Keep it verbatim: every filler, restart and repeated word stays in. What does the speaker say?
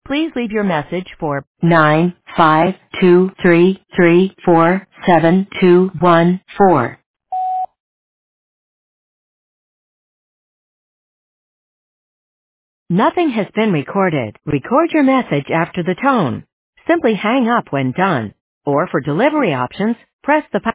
Please leave your message for nine five two three three four seven two one four. Nothing has been recorded. Record your message after the tone. Simply hang up when done. Or for delivery options, press the pound